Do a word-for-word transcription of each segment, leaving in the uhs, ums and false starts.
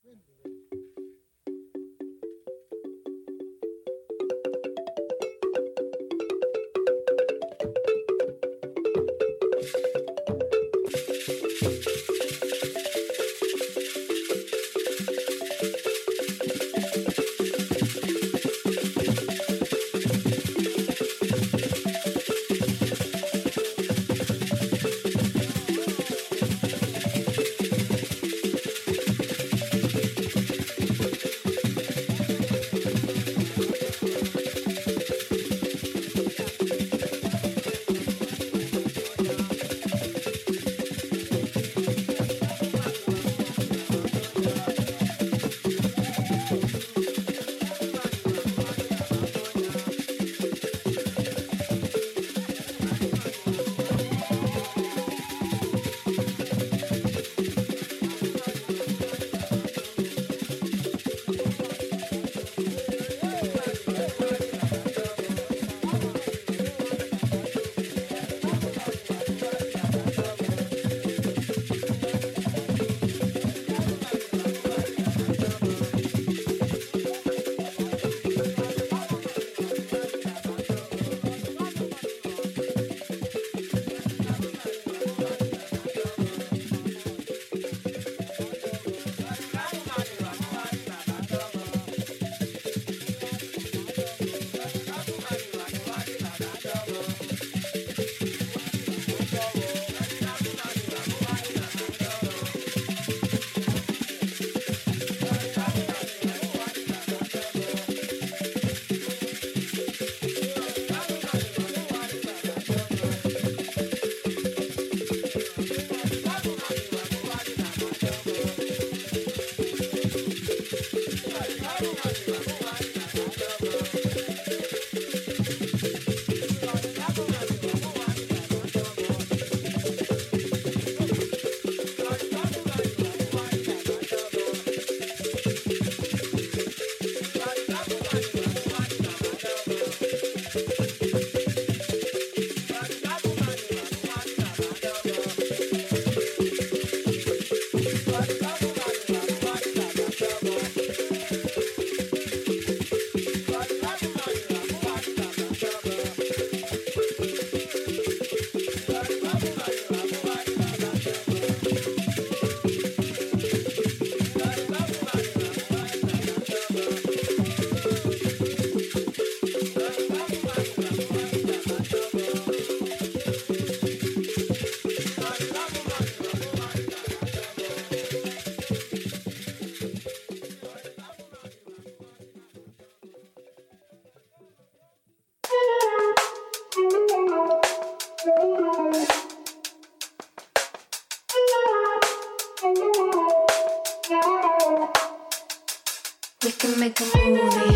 We can make a movie.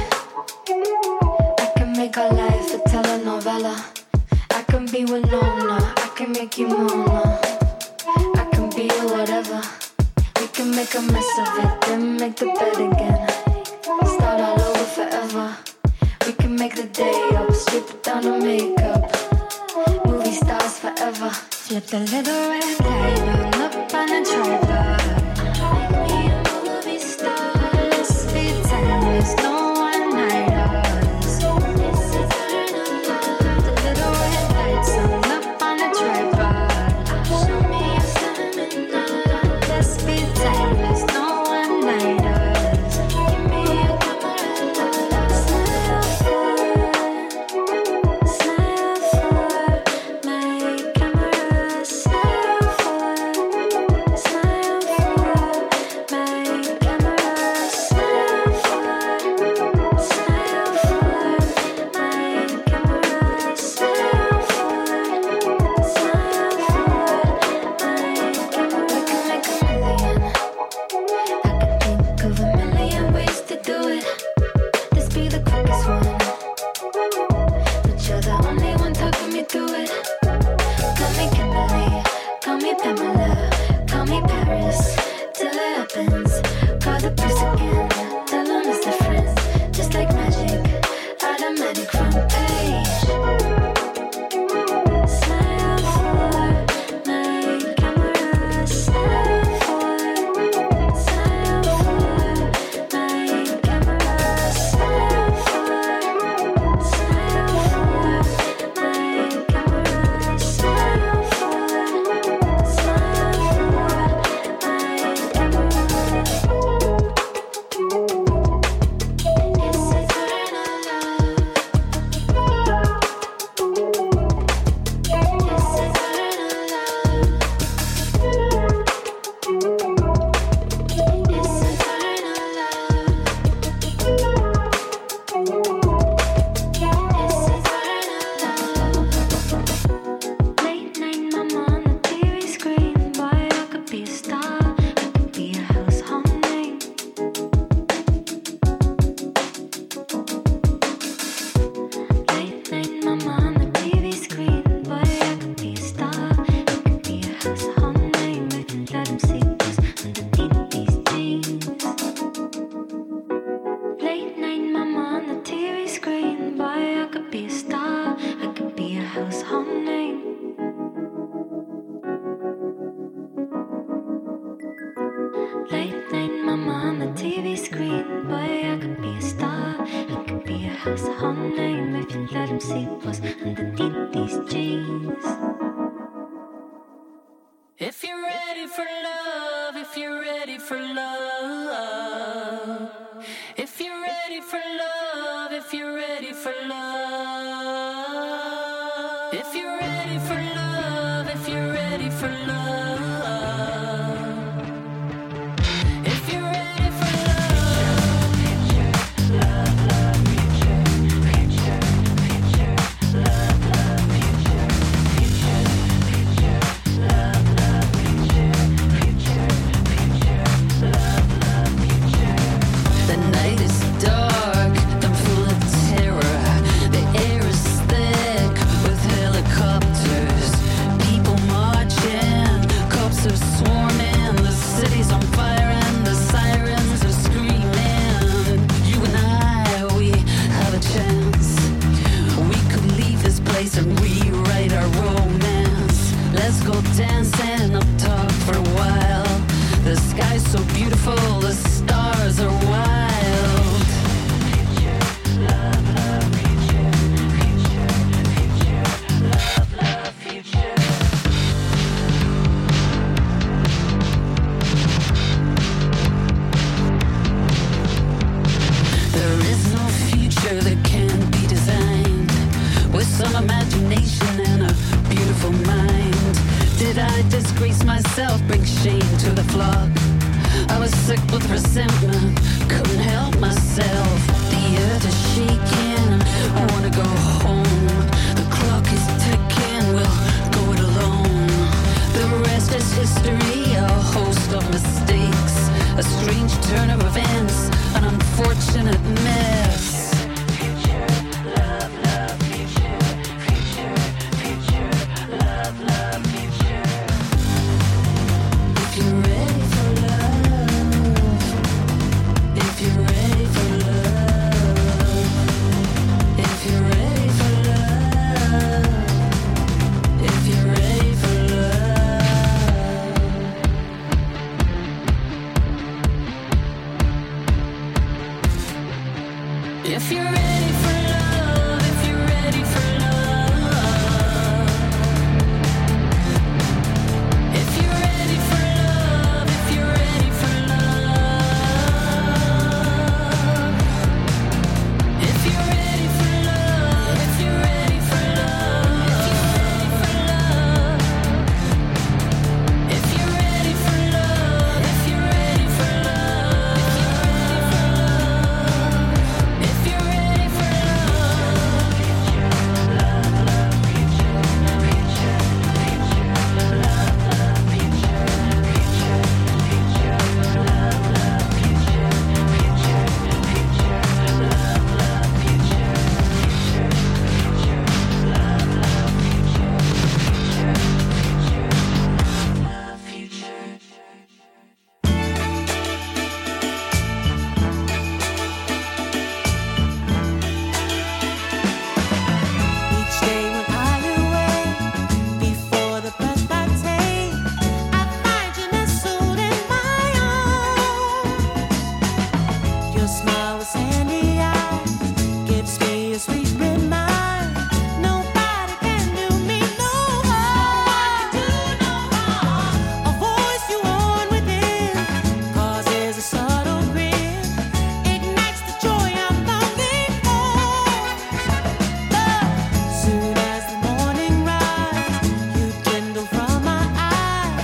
I can make our life a telenovela. I can be Winona. I can make you Mona. I can be whatever. We can make a mess of it, then make the bed again. Start all over forever. We can make the day up, strip it down to makeup. Movie stars forever. Flip the little red light on up on a tripod. Make me a movie star. Let's be timeless, no one-nighters. This is turn up love. The little red lights on up on a tripod. Show me your stamina. Let's be timeless, no one-nighters. Give me a camera, smile for, smile for my camera, smile for, smile for. T V screen, boy, I could be a star. I could be a household name if you let him see what's underneath these jeans. If you're ready for love, if you're ready for love, if you're ready for love, if you're ready for love, if you're ready for love, if you're ready for love. Dancing up top for a while. The sky's so beautiful, the stars are wild. Love, love, future, future, future. Love, love, future. There is no future that can be designed with some imagination and a beautiful mind. Did I disgrace myself, bring shame to the flock? I was sick with resentment, couldn't help myself. The earth is shaking, I wanna go home. The clock is ticking, we'll go it alone. The rest is history, a host of mistakes, a strange turn of events, an unfortunate mess. If you're ready for love, if you're ready for love, if you're ready for love, if you're ready for love, if you're ready for love, if you're ready for love, if you're ready for love, if you're ready for love, if you're ready for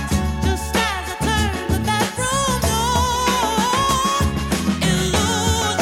illusion.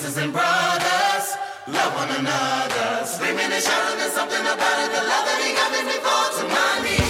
sisters and brothers, love one another. Screaming and shouting, there's something about it, the love that he got makes me fall to my knees.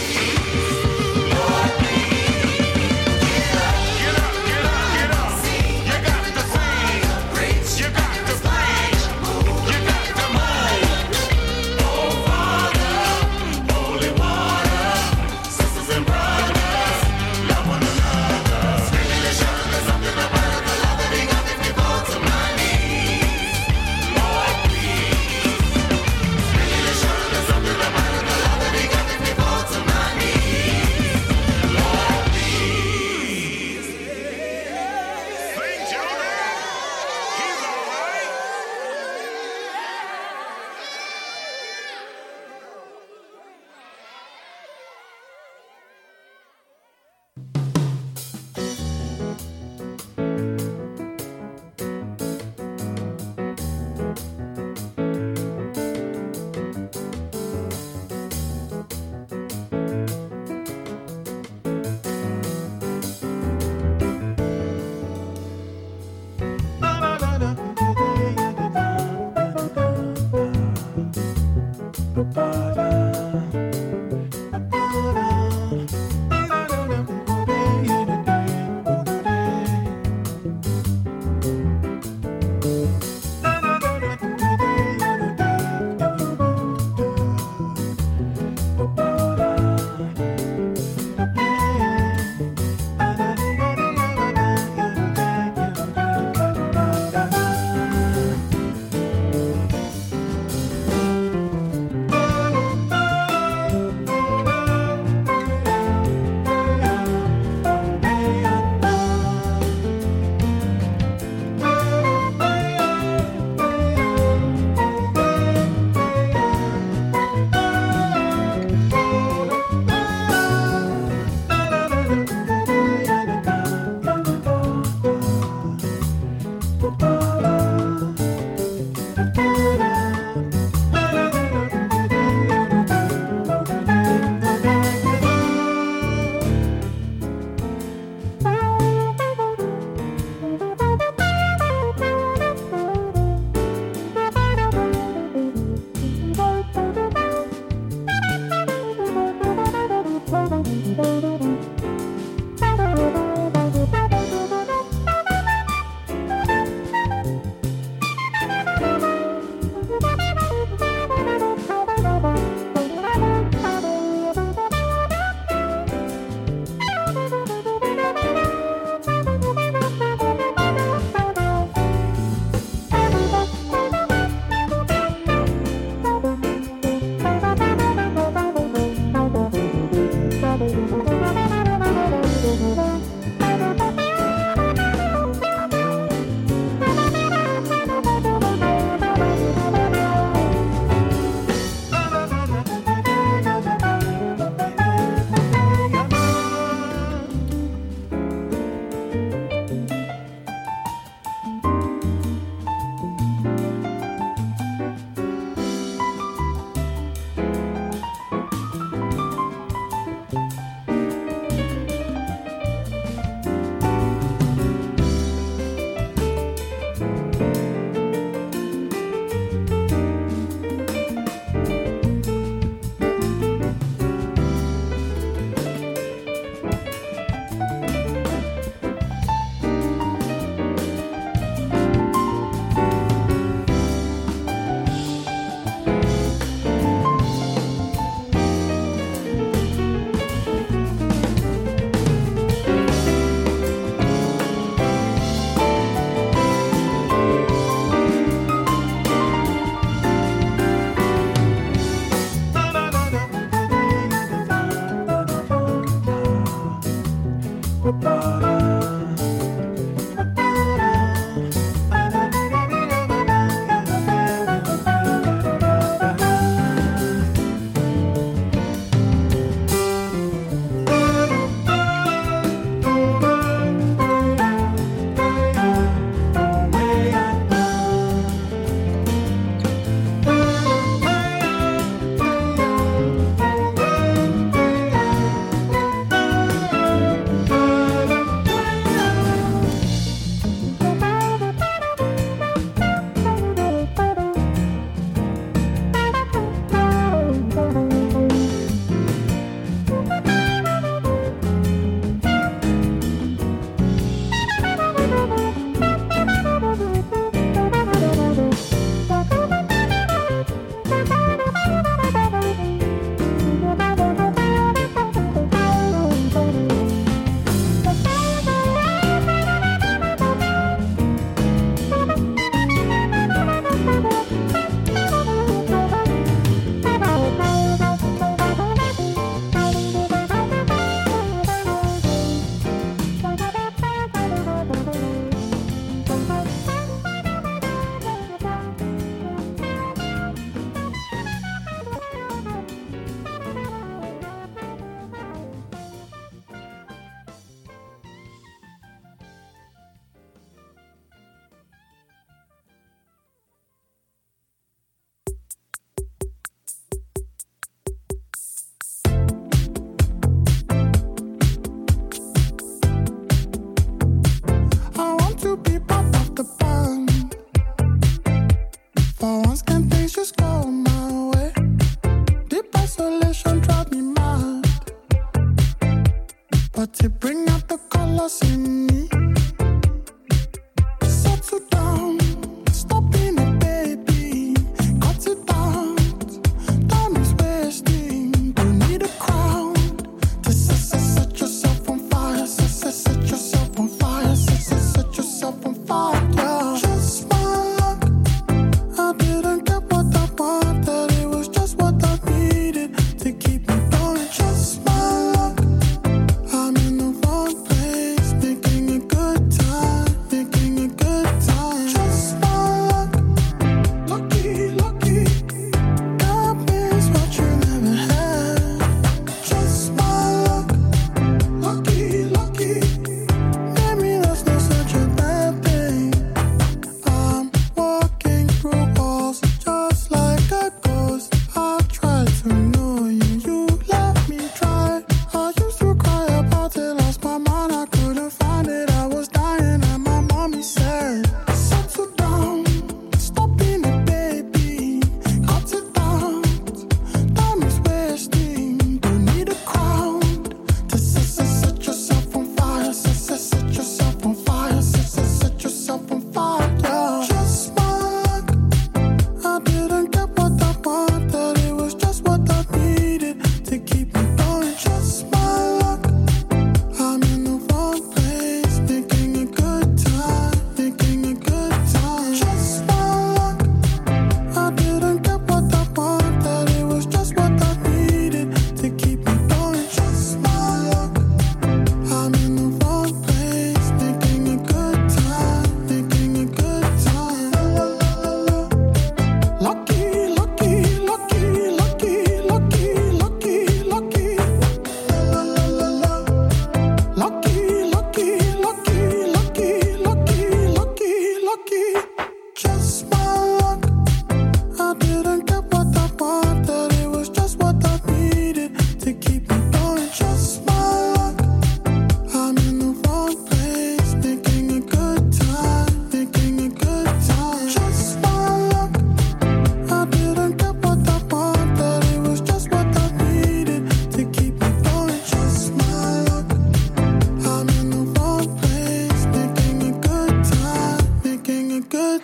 To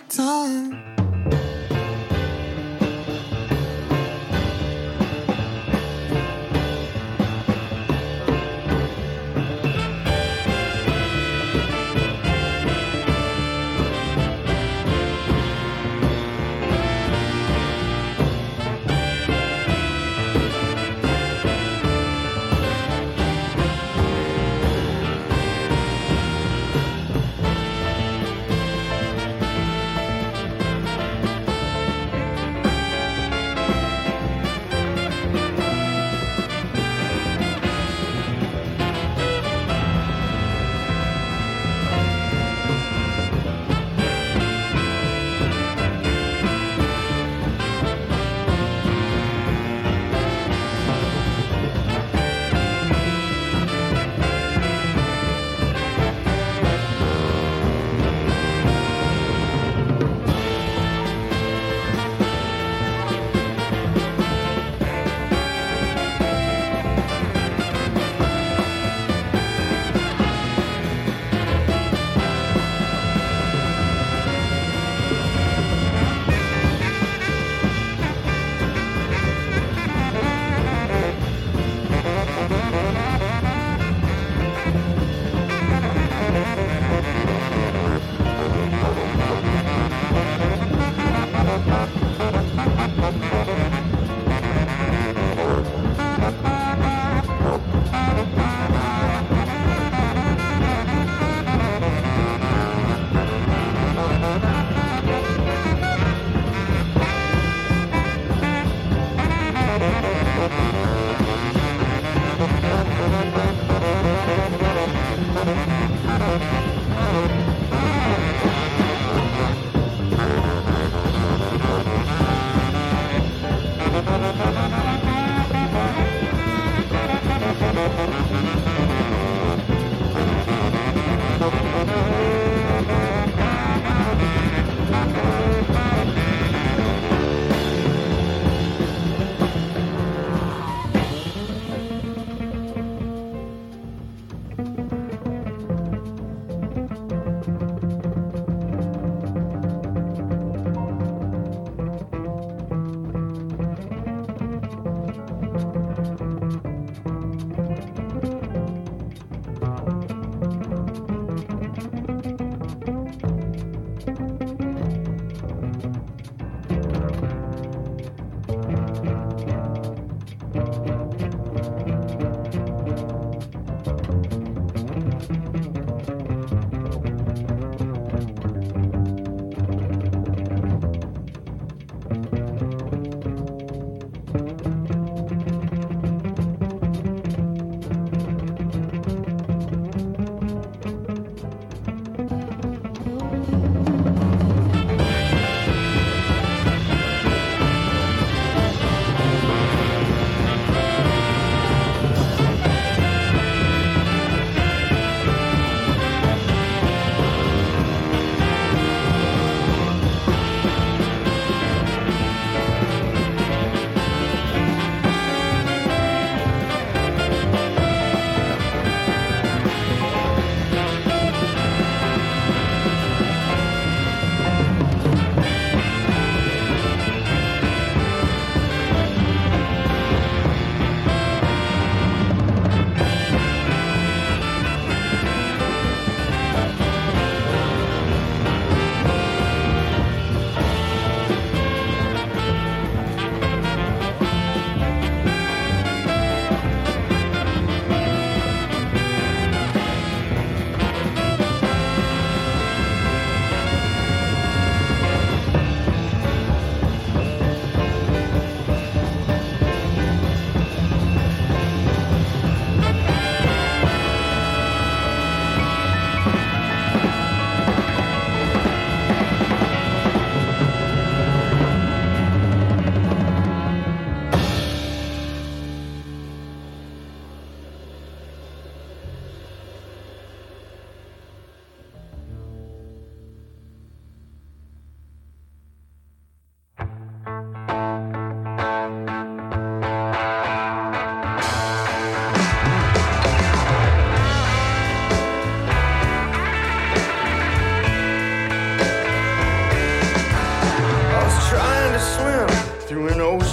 time.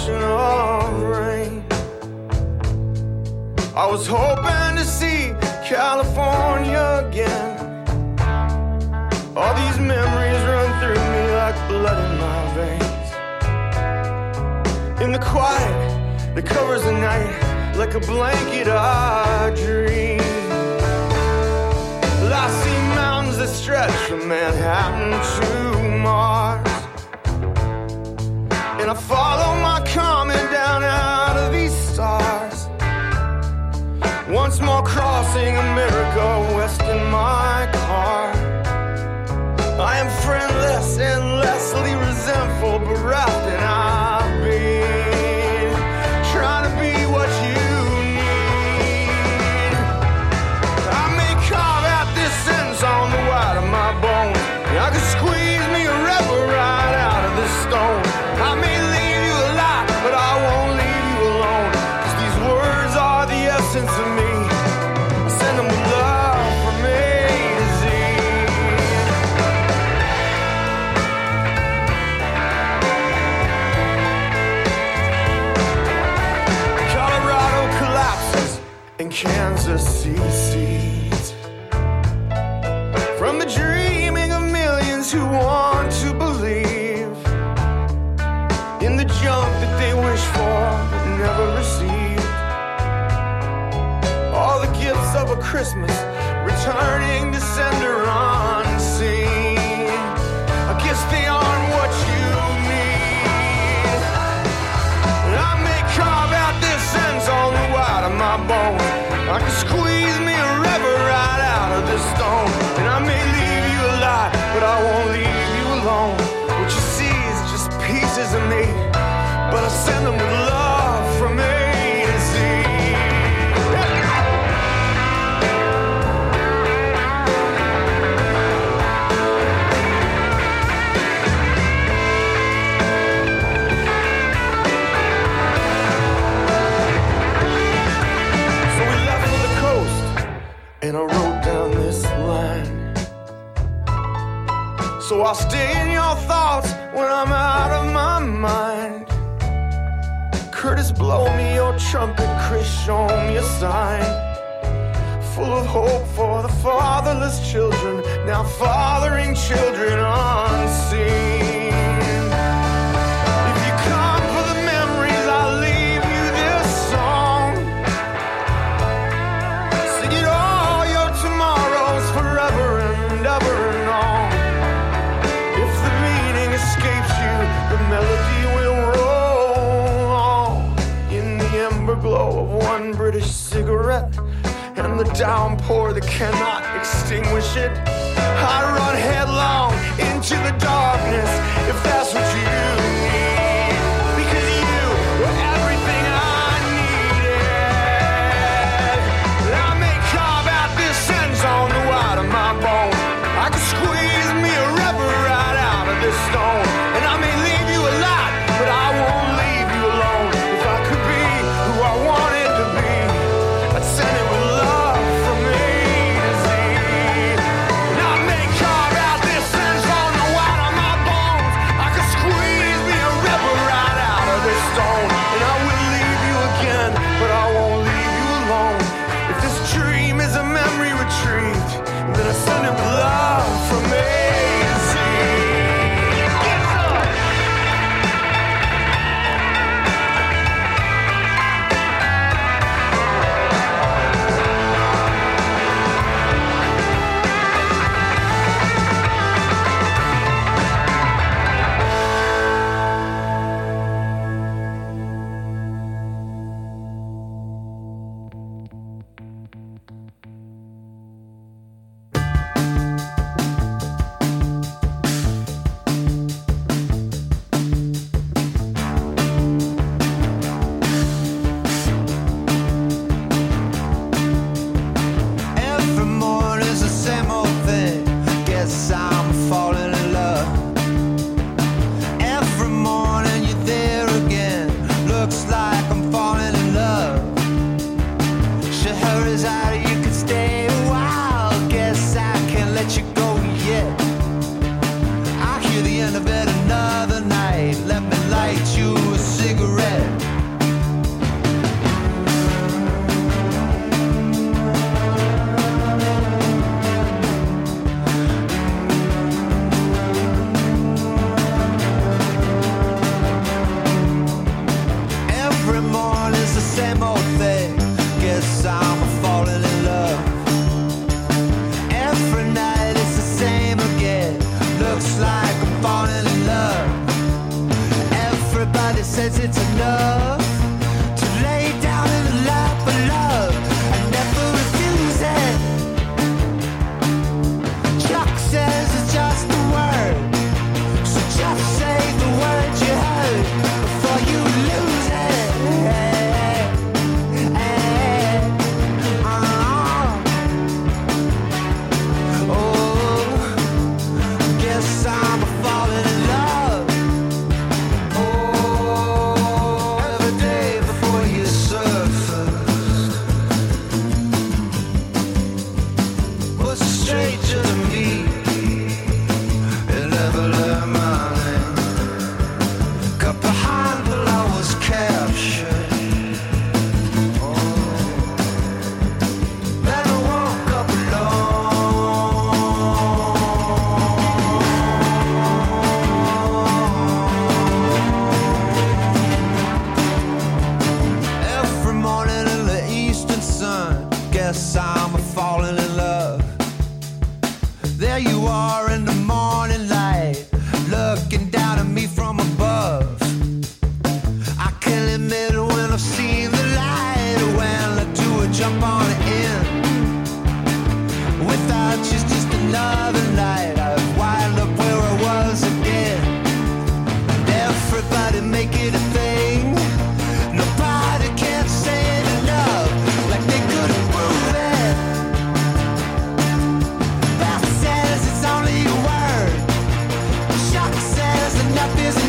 ocean of rain. I was hoping to see California again. All these memories run through me like blood in my veins. In the quiet that covers the night, like a blanket I dream. Well, I see mountains that stretch from Manhattan to Mars, and I follow my comet down out of these stars. Once more crossing America west in my car. I am friendless, endlessly resentful, bereft, and I've been trying to be what you need. I may carve out this sentence on the white of my bones. I could squeeze me a river right out of this stone. I may leave you alive, but I won't leave you alone. 'Cause these words are the essence of me. I send them with love from A to Z. Colorado collapses and Kansas secedes from the dreaming of millions who want to believe in the junk that they wish for but never received. All the gifts of a Christmas returning to sender unseen. I guess they aren't what you need. I may carve out this sense on the white of my bone. I can squeeze me a river right out of this stone. And I may leave you alive, but I won't leave you alone. What you see is just pieces of me, but I send them with love from A to Z. So we left for the coast, and I wrote down this line. So I'll stay in your thoughts when I'm out of my mind. Curtis, blow me your trumpet. Chris, show me a sign. Full of hope for the fatherless children, now fathering children unseen. If you come for the memories, I'll leave you this song. Sing it all your tomorrows forever and ever and on. If the meaning escapes you, the melody will roll on. In the ember glow of one British cigarette and the downpour that cannot extinguish it, I run headlong into the darkness, if that's what you need. Because you were everything I needed. And I may carve out this sentence on the white of my bone. I can squeeze me a river right out of this stone. And I may leave you alive, but I won't leave you alone. If I could be who I wanted to be, I'd send it with love from A to Z. And I may carve out this sentence on the white of my bones. I could squeeze me a river right out of this stone. And I will leave you again, but I won't leave you alone. If this dream is a memory retrieved, then I send it with love from A to Z. Yes, sir. Every morning's the same old thing. Guess I'm falling in love. Every morning you're there again. Looks like I'm falling in love. She hurries out, you can stay a while. Guess I can't let you go yet. I hear the end of it another night. Let me light you a cigarette. says it's enough to lay down in the lap of love and never refuse it. Chuck says it's just a word, so just say the word you heard before you lose it. I'm falling in love. There you are in the morning light, looking down at me from above. I can't admit when I've seen the light, when I do a jump on it in. Without you's just another night, I've wind up where I was again. Everybody make it a thing. Nobody can say it enough, like they could have proved it. Beth says it's only a word. Chuck says enough is enough.